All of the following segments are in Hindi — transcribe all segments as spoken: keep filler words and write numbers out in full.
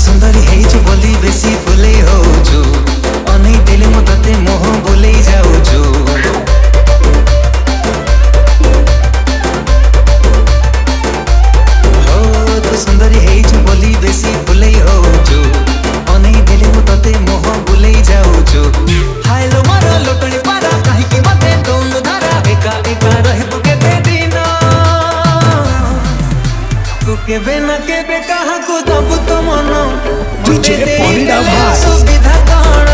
सुंदरी हेइछु बोली बेसी फुले होछु अनै दिले म तते मोह बोलै जाउछु हो तू सुंदरी हेइछु बोली बेसी फुले होछु अनै दिले म तते मोह बोलै जाउछु हायलो मारो लोटणी पारा काहे कि मते दोन धारा एका एका रहबु केते दिन तू केबे न केबे कहा को दबु तो मन तुझे परिडा भाई सुविधा कण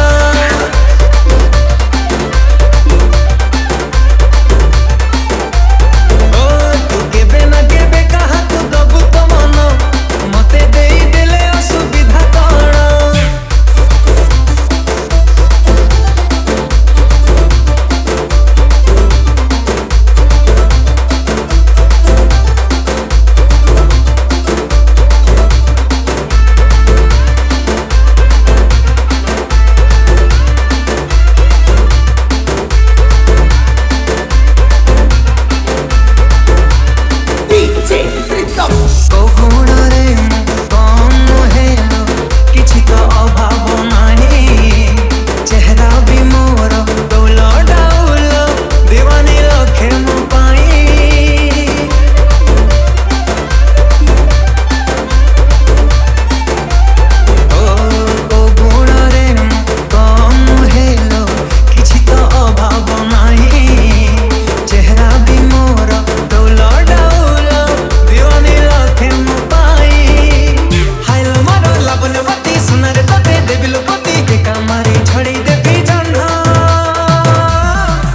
ओ तू केबे न केबे कहा को दबु तो मन मते देई देले असुविधा कण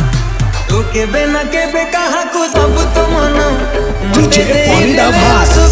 केबे न केबे कहा को दबु तो मन तुझे परिडा भाई।